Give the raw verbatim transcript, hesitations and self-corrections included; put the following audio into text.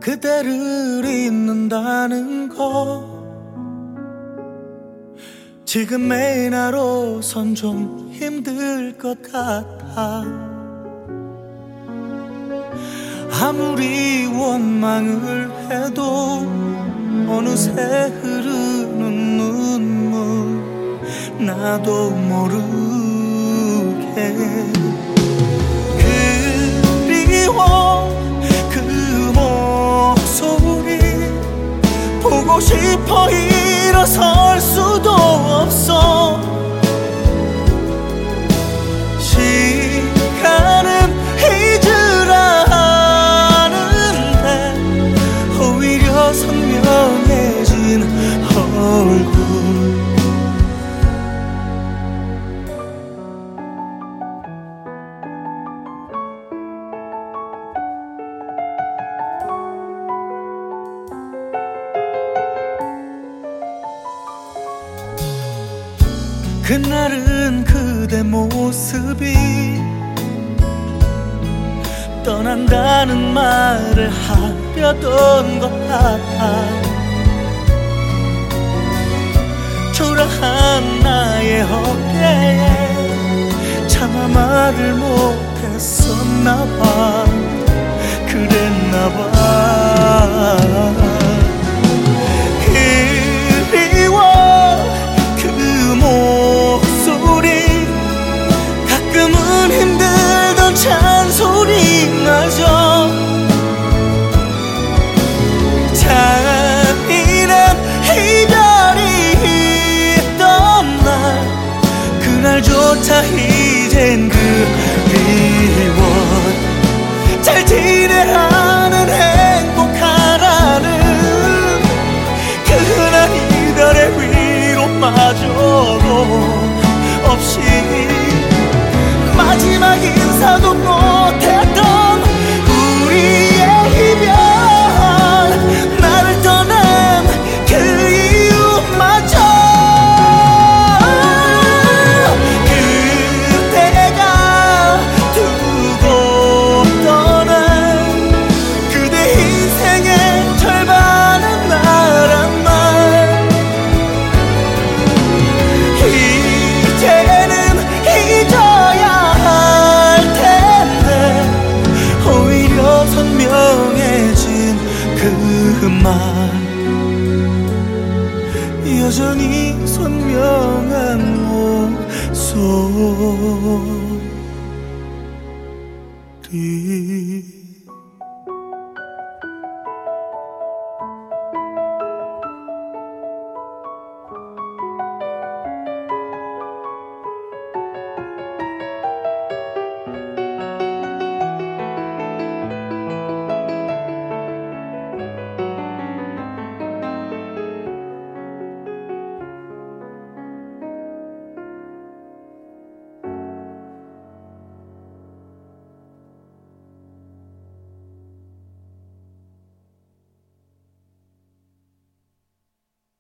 그대를 잊는다는 거 지금의 나로선 좀 힘들 것 같아. 아무리 원망을 해도 어느새 흐르는 눈물 나도 모르게 그리워. 그 목소리 보고 싶어 일어설 수도 없어. 시간은 잊으라 하는데 오히려 선명해진 얼굴. 그날은 그대 모습이 떠난다는 말을 하려던 것 같아. 초라한 나의 어깨에 차마 말을 못했었나봐. 그랬나봐. 그리워. 그 목소리 가끔은 힘들던 잔소리마저 잔인한 이별이 있던 날 그날조차 이젠 그리워. 잘 지내라는 행복하라는 그 흔한 이별의 위로마저도 없이 마지막 인사도 못했던 우리의 이별. 나를 떠난 그 이유마저 그대가 두고 떠난 그대 인생의 절반은 나란 말. 이제는 잊어야 할 텐데 오히려 선명해진 그 말. 여전히 선명한 목소리.